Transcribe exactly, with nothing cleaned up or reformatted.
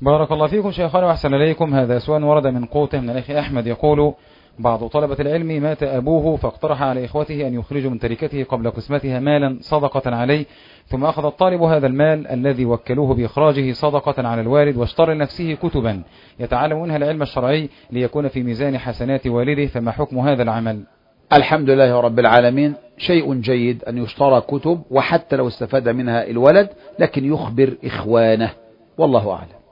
بارك الله فيكم شيخنا وأحسن إليكم. هذا سؤال ورد من قوته من الأخ أحمد يقول: بعض طلبة العلم مات أبوه فاقترح على إخوته أن يخرجوا من تركته قبل قسمتها مالا صدقة عليه، ثم أخذ الطالب هذا المال الذي وكلوه بإخراجه صدقة على الوالد واشترى لنفسه كتبا يتعلم منها العلم الشرعي ليكون في ميزان حسنات والده، فما حكم هذا العمل؟ الحمد لله رب العالمين. شيء جيد أن يشترى كتب، وحتى لو استفاد منها الولد لكن يخبر إخوانه، والله أعلم.